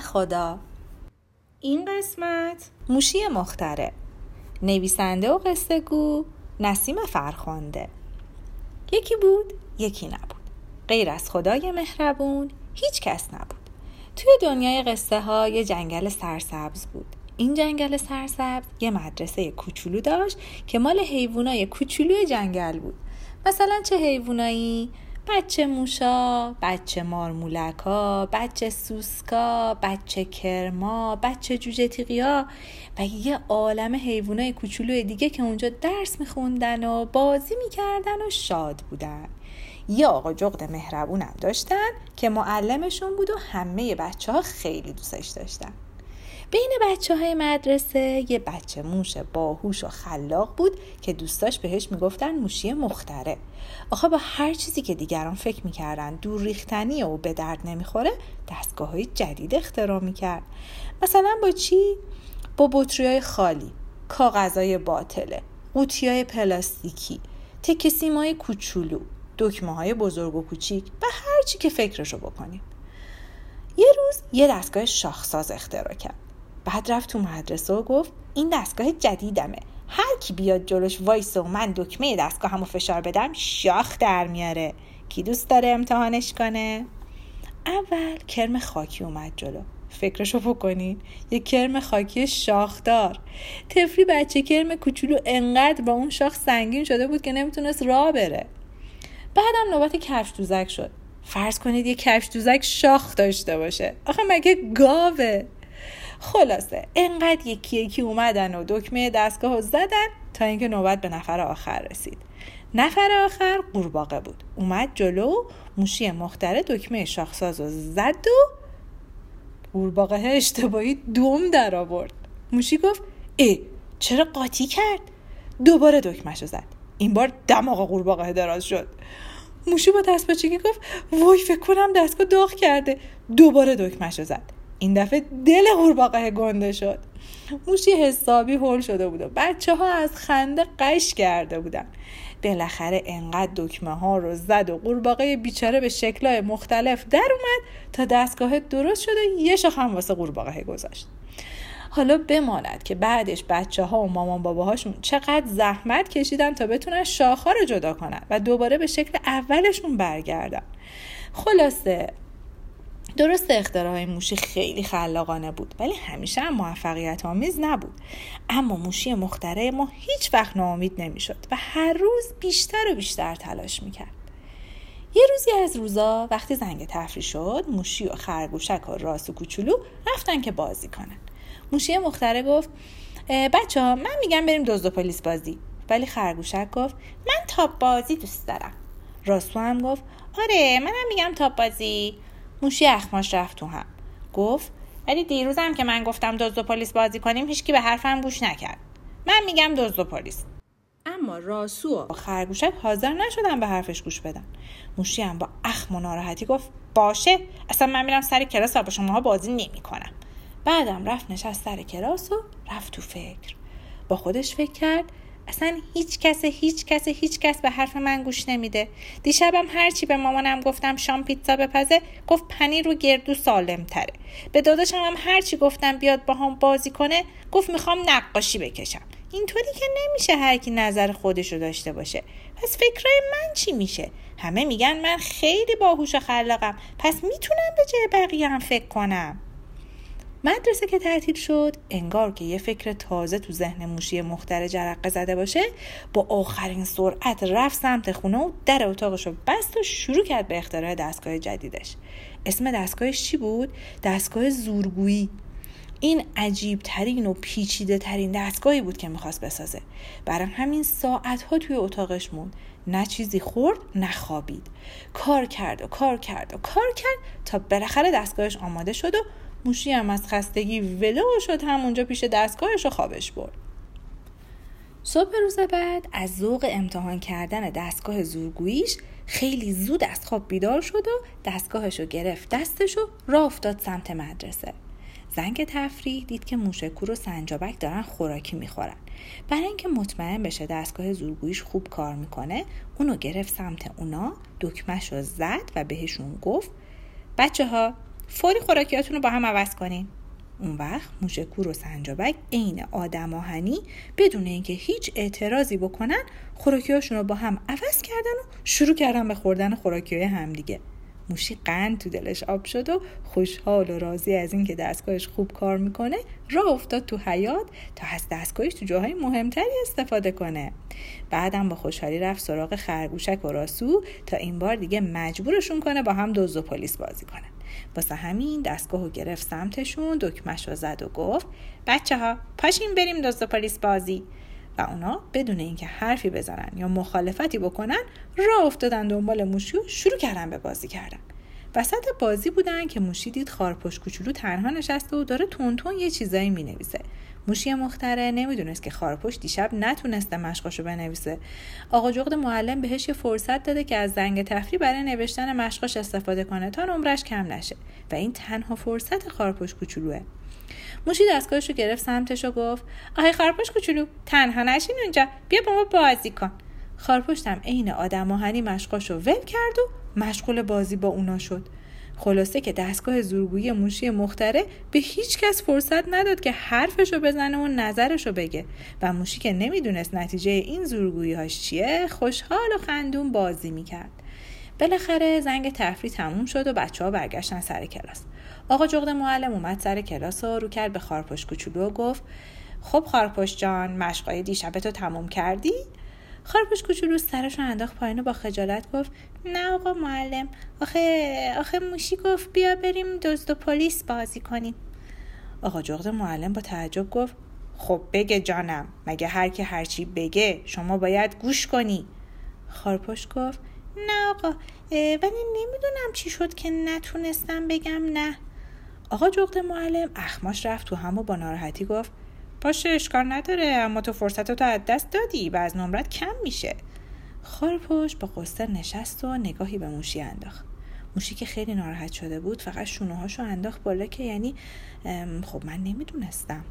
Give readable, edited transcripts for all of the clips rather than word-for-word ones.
خدا. این قسمت موشی مخترع، نویسنده و قصه گو نسیم فرخنده. یکی بود یکی نبود، غیر از خدای مهربون هیچ کس نبود. توی دنیای قصه ها یه جنگل سرسبز بود. این جنگل سرسبز یه مدرسه کوچولو داشت که مال حیوانای کوچولوی جنگل بود. مثلا چه حیوانایی؟ بچه موشا، بچه مارمولکا، بچه سوسکا، بچه کرما، بچه جوجه تیغیا و یه عالم حیوانای کوچولوی دیگه که اونجا درس میخوندن و بازی میکردن و شاد بودن. یه آقا جغد مهربونم داشتن که معلمشون بود و همه بچه ها خیلی دوستش داشتن. بین بچه های مدرسه یه بچه موش باهوش و خلاق بود که دوستاش بهش میگفتن موشی مخترع. آخه با هر چیزی که دیگران فکر میکردن دور ریختنیه و به درد نمیخوره دستگاه های جدید اختراع میکرد. مثلا با چی؟ با بطری‌های خالی، کاغذهای باطله، قوطی‌های پلاستیکی، تکه سیمای کوچولو، دکمه‌های بزرگ و کوچیک و هر چی که فکرشو بکنیم. یه روز یه دستگاه شاخساز اختراع کرد. بعد رفت تو مدرسه و گفت این دستگاه جدیدمه، هر کی بیاد جلوش وایسه و من دکمه دستگاه همو فشار بدم شاخ در میاره. کی دوست داره امتحانش کنه؟ اول کرم خاکی اومد جلو. فکرشو بکنین، یه کرم خاکی شاخدار. طفلی بچه کرم کوچولو انقدر با اون شاخ سنگین شده بود که نمیتونست راه بره. بعدم نوبت کفش دوزک شد. فرض کنید یه کفش دوزک شاخ داشته باشه، آخه مگه گاوه؟ خلاصه انقدر یکی یکی اومدن و دکمه دستگاه رو زدن تا اینکه نوبت به نفر آخر رسید. نفر آخر قورباغه بود. اومد جلو، موشی مخترع دکمه شاخساز رو زد و قورباغه اشتباهی دم در آورد. موشی گفت چرا قاطی کرد؟ دوباره دکمه‌شو زد. این بار دماغ قورباغه دراز شد. موشی با دستپاچگی گفت وای فکر کنم دستگاه داغ کرده. دوباره دکمه‌شو زد. این دفعه دل قورباغه گنده شد. موشی حسابی هول شده بود و بچه ها از خنده قش کرده بودن. بالاخره انقدر دکمه ها رو زد و قورباغه بیچاره به شکل‌های مختلف در اومد تا دستگاه درست شد و یه شاخ هم واسه قورباغه گذاشت. حالا بماند که بعدش بچه ها و مامان باباهاشون چقدر زحمت کشیدن تا بتونن شاخها رو جدا کنن و دوباره به شکل اولشون برگردن. خلاصه درست اختراع موشی خیلی خلاقانه بود ولی همیشه هم موفقیت آمیز نبود. اما موشی مخترع ما هیچ وقت ناامید نمیشد و هر روز بیشتر و بیشتر تلاش میکرد. یه روزی از روزا وقتی زنگ تفریح شد، موشی و خرگوشک و راس و کوچولو رفتن که بازی کنن. موشی مخترع گفت بچه ها من میگم بریم دزد و پلیس بازی. ولی خرگوشک گفت من تاپ بازی دوست دارم. راسو هم گفت آره منم میگم تاپ بازی. موشی اخماش رفت تو هم. گفت ولی دیروزم که من گفتم دزد و پلیس بازی کنیم هیچکی به حرفم گوش نکرد. من میگم دزد و پلیس. اما راسو و خرگوشک حاضر نشدن به حرفش گوش بدن. موشی هم با اخم و ناراحتی گفت باشه اصلا من میرم سر کلاس و با شماها بازی نمی‌کنم. بعدم رفت نشست سر کلاس و رفت تو فکر. با خودش فکر کرد اصلا هیچ کس به حرف من گوش نمیده. دیشبم هرچی به مامانم گفتم شام پیتزا بپزه گفت پنیر رو گردو سالم تره. به داداشم هم هرچی گفتم بیاد با هم بازی کنه گفت میخوام نقاشی بکشم. اینطوری که نمیشه هر کی نظر خودشو داشته باشه. پس فکرای من چی میشه؟ همه میگن من خیلی باهوش و خلاقم، پس میتونم به جای بقیه هم فکر کنم. مدرسه که تعطیل شد انگار که یه فکر تازه تو ذهن موشی مخترع جرقه زده باشه، با آخرین سرعت رفت سمت خونه و در اتاقشو بست و شروع کرد به اختراع دستگاه جدیدش. اسم دستگاهش چی بود؟ دستگاه زورگویی. این عجیب ترین و پیچیده ترین دستگاهی بود که میخواست بسازه. برای همین ساعتها توی اتاقش موند، نه چیزی خورد نه خوابید. کار کرد تا بالاخره دستگاهش آماده شد و موشی هم از خستگی ولو شد همونجا پیش دستگاهش و خوابش برد. صبح روز بعد از ذوق امتحان کردن دستگاه زورگوییش خیلی زود از خواب بیدار شد و دستگاهش رو گرفت دستش و راه افتاد سمت مدرسه. زنگ تفریح دید که موشکور و سنجابک دارن خوراکی میخورن. برای اینکه مطمئن بشه دستگاه زورگوییش خوب کار میکنه اونو گرفت سمت اونا، دکمه‌شو زد و بهشون گفت بچه ها فوری خوراکیاتون رو با هم عوض کنین. اون وقت موشکور و سنجابک عین آدم آهنی بدون اینکه هیچ اعتراضی بکنن خوراکیاشون رو با هم عوض کردن و شروع کردن به خوردن خوراکیای همدیگه. موشی قند تو دلش آب شد و خوشحال و راضی از این که دستگاهش خوب کار میکنه راه افتاد تو حیاط تا از دستگاهش تو جاهای مهمتری استفاده کنه. بعدم با خوشحالی رفت سراغ خرگوشک و راسو تا این بار دیگه مجبورشون کنه با هم دزد و پلیس بازی کنن. واسه همین دستگاهو گرفت سمتشون، دکمه‌شو زد و گفت بچه‌ها پاشین بریم دزد و پلیس بازی. و اونا بدون اینکه حرفی بزنن یا مخالفتی بکنن راه افتادن دنبال موشی و شروع کردن به بازی کردن. وسط بازی بودن که موشی دید خارپشت کوچولو تنها نشسته و داره تون یه چیزایی مینویسه. موشی مخترع نمیدونست که خارپشت دیشب نتونسته مشقاشو بنویسه. آقا جغد معلم بهش یه فرصت داده که از زنگ تفریح برای نوشتن مشقاش استفاده کنه تا نمرش کم نشه و این تنها فرصت خارپشت کوچولوئه. موشی دستگاهش رو گرفت سمتش و گفت آهای خارپشت کوچولو تنها نشین اونجا، بیا با ما بازی کن. خارپشتم عین آدم آهنی مشقاشو ول کرد و مشغول بازی با اونا شد. خلاصه که دستگاه زورگویی موشی مخترع به هیچ کس فرصت نداد که حرفشو بزنه و نظرشو بگه و موشی که نمیدونست نتیجه این زورگویی‌هاش چیه خوشحال و خندون بازی میکرد. بالاخره زنگ تفریح تموم شد و بچه‌ها برگشتن سر کلاس. آقا جغد معلم اومد سر کلاس و رو کرد به خارپشت کوچولو و گفت خب خارپشت جان مشقای دیشبتو تموم کردی؟ خارپشت کوچولو سرشو انداخت پایین و با خجالت گفت نه آقا معلم، آخه موشی گفت بیا بریم دزد و پلیس بازی کنیم. آقا جغد معلم با تعجب گفت خب بگه جانم، مگه هر کی هر چی بگه شما باید گوش کنی؟ خارپشت گفت نه آقا، ولی نمیدونم چی شد که نتونستم بگم نه. آقا جغد معلم اخماش رفت تو هم و با ناراحتی گفت باشه اشکال نداره، اما تو فرصتتو از دست دادی و از نمرت کم میشه. خارپشت با قصه نشست و نگاهی به موشی انداخت. موشی که خیلی ناراحت شده بود فقط شونه‌هاشو انداخت بالا که یعنی خب من نمیدونستم.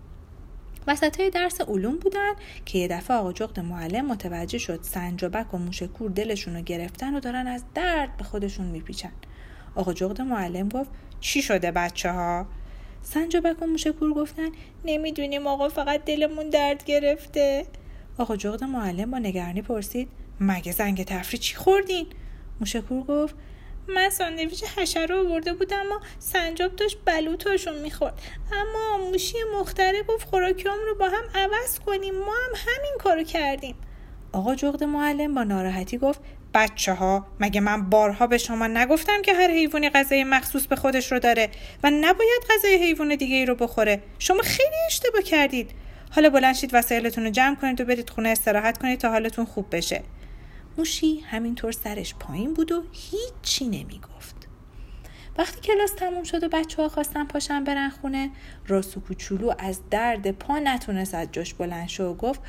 وسطای درس علوم بودن که یه دفعه آقا جغد معلم متوجه شد سنجابک و موشکور دلشون رو گرفتن و دارن از درد به خودشون میپیچن. آقا جغد معلم گفت چی شده بچه‌ها؟ سنجابک و موشکور گفتن نمیدونیم آقا، فقط دلمون درد گرفته. آقا جغد معلم با نگرانی پرسید مگه زنگ تفریح چی خوردین؟ موشکور گفت من ساندویچ حشره آورده بودم و سنجاب داشت بلوطاشو میخورد، اما موشی مخترع گفت خوراکیام رو با هم عوض کنیم، ما هم همین کارو کردیم. آقا جغد معلم با ناراحتی گفت بچه‌ها مگه من بارها به شما نگفتم که هر حیوانی غذای مخصوص به خودش رو داره و نباید غذای حیوان دیگه ای رو بخوره؟ شما خیلی اشتباه کردید. حالا بلند شید وسایلتون رو جمع کنید و برید خونه استراحت کنید تا حالتون خوب بشه. موشی همینطور سرش پایین بود و هیچی نمیگفت. وقتی کلاس تموم شد و بچه‌ها خواستن پاشن برن خونه، راسو کوچولو از درد پا نتونست از جاش بلند شه و گفت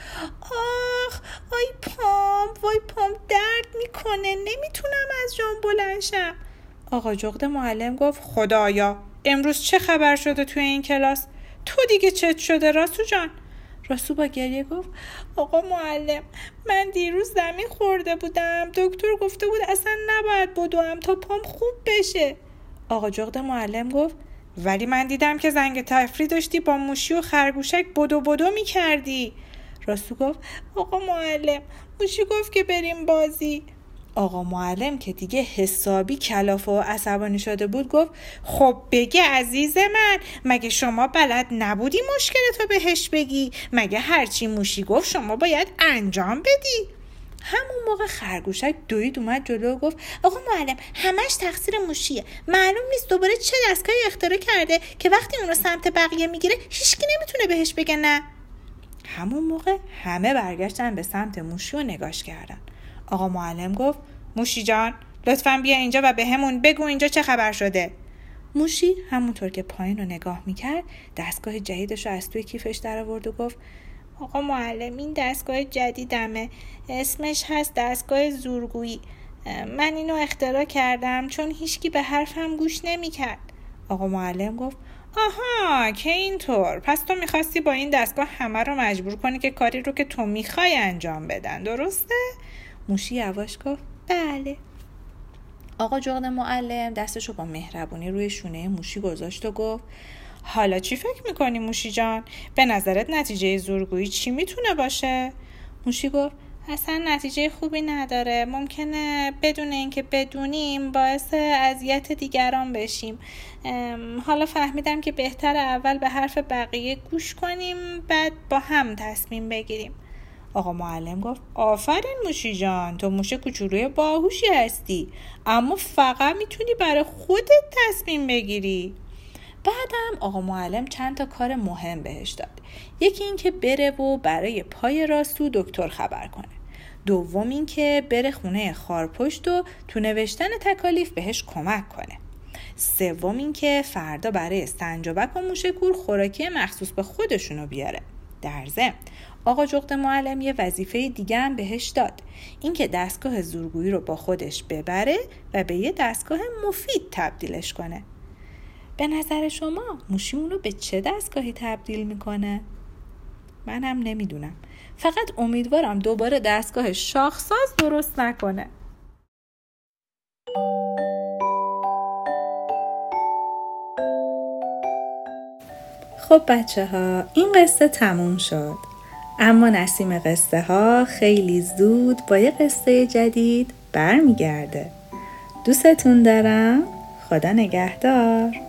آخ آی پام، وای پام درد میکنه، نمیتونم از جام بلند شم. آقا جغد معلم گفت خدایا امروز چه خبر شده توی این کلاس؟ تو دیگه چت شده راسو جان؟ راسو با گریه گفت آقا معلم من دیروز زمین خورده بودم، دکتر گفته بود اصلا نباید بدوم تا پام خوب بشه. آقا جغد معلم گفت ولی من دیدم که زنگ تفریح داشتی با موشی و خرگوشک بدو می کردی. راسو گفت آقا معلم موشی گفت که بریم بازی. آقا معلم که دیگه حسابی کلافه و عصبانی شده بود گفت خب بگه عزیز من، مگه شما بلد نبودی مشکلتو بهش بگی؟ مگه هرچی موشی گفت شما باید انجام بدی؟ همون موقع خرگوشک دوید اومد جلو و گفت آقا معلم همش تقصیر موشیه، معلوم نیست دوباره چه دستگاهی اختراع کرده که وقتی اون رو سمت بقیه میگیره هیچکی نمیتونه بهش بگه نه. همون موقع همه برگشتن به سمت موشی و نگاش کردن. آقا معلم گفت موشی جان لطفاً بیا اینجا و به همون بگو اینجا چه خبر شده. موشی همونطور که پایین رو نگاه میکرد دستگاه جدیدش رو از توی کیفش در آورد و گفت آقا معلم این دستگاه جدیدمه، اسمش هست دستگاه زورگویی، من اینو اختراع کردم چون هیچکی به حرفم گوش نمیکرد. آقا معلم گفت آها که اینطور، پس تو میخواستی با این دستگاه همه رو مجبور کنی که کاری رو که تو میخوای انجام بدن، درسته؟ موشی یواش گفت بله. آقا جغد معلم دستشو با مهربونی روی شونه موشی گذاشت و گفت حالا چی فکر میکنی موشی جان؟ به نظرت نتیجه زورگویی چی میتونه باشه؟ موشی گفت اصلا نتیجه خوبی نداره. ممکنه بدون اینکه بدونیم باعث اذیت دیگران بشیم. حالا فهمیدم که بهتره اول به حرف بقیه گوش کنیم، بعد با هم تصمیم بگیریم. آقا معلم گفت آفرین موشی جان، تو موش کوچولوی باهوشی هستی، اما فقط میتونی برای خودت تصمیم بگیری. بعدم آقا معلم چند تا کار مهم بهش داد. یکی این که بره و برای پای راستو دکتر خبر کنه. دوم این که بره خونه خارپشت و تو نوشتن تکالیف بهش کمک کنه. سوم این که فردا برای سنجابک و موشکور خوراکی مخصوص به خودشونو بیاره. در ضمن آقا جغد معلم یه وظیفه دیگه هم بهش داد، این که دستگاه زورگویی رو با خودش ببره و به یه دستگاه مفید تبدیلش کنه. به نظر شما موشیمون رو به چه دستگاهی تبدیل میکنه؟ منم نمیدونم، فقط امیدوارم دوباره دستگاه شاخساز درست نکنه. خب بچه ها، این قصه تموم شد، اما نسیم قصه ها خیلی زود با یه قصه جدید برمیگرده. دوستتون دارم. خدا نگهدار.